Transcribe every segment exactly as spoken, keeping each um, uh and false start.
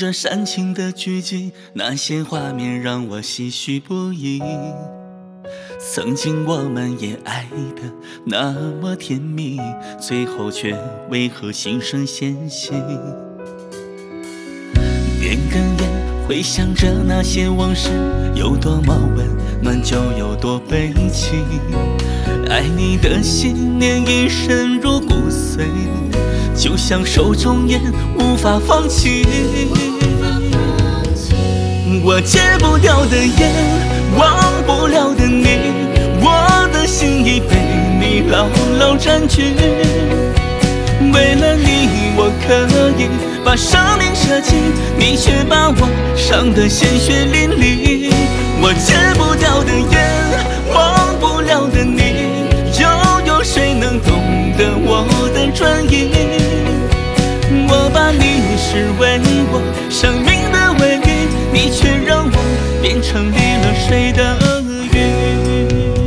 着煽情的剧情，那些画面让我唏嘘不已。曾经我们也爱得那么甜蜜，最后却为何心生嫌隙？点根烟，回想着那些往事，有多么温暖，就有多悲戚。爱你的信念已深入骨髓，就像手中烟，无法放弃。我戒不掉的烟，忘不了的你，我的心已被你牢牢占据。为了你，我可以把生命舍弃，你却把我伤得鲜血淋漓。我戒不掉的烟，忘不了的你，又有谁能懂得我的专一？我把你视为我生命的唯一，你却让我变成离了水的鱼。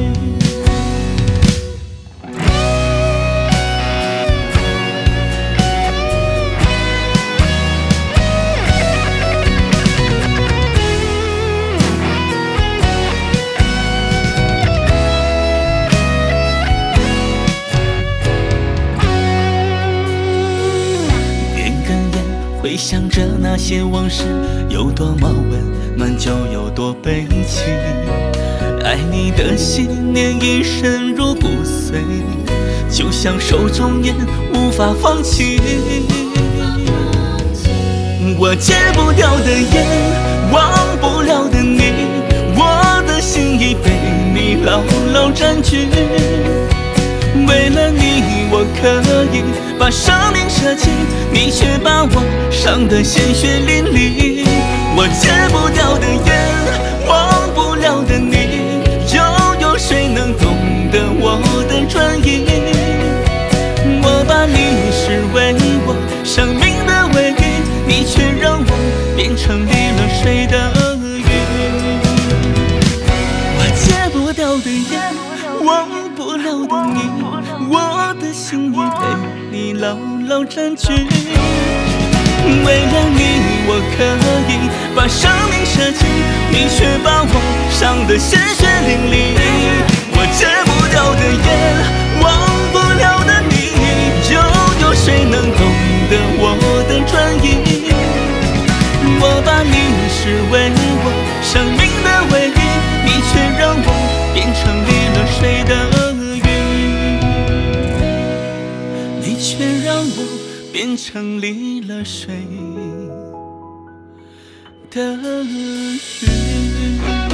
回想着那些往事，有多么温暖，就有多悲戚。爱你的信念已深入骨髓，就像手中烟，无法放弃。我戒不掉的烟，忘不了的你，我的心已被你牢牢占据。为了你，我可以把生命舍弃，你却把我伤得鲜血淋漓。我戒不掉的烟，忘不了的你，又有谁能懂得我的专一？我把你视为我生命的唯一，你却让我变成离了水的鱼。我戒不掉的烟，忘不了的你，我的心已被你牢牢占据。为了你，我可以把生命舍弃，你却把我伤得鲜血淋漓。我戒不掉的烟，忘不了的你，又有谁能懂得我的专一？我把你视为我生命的唯一，你却让我变成离了水的鱼，你却让我变成离了水的鱼。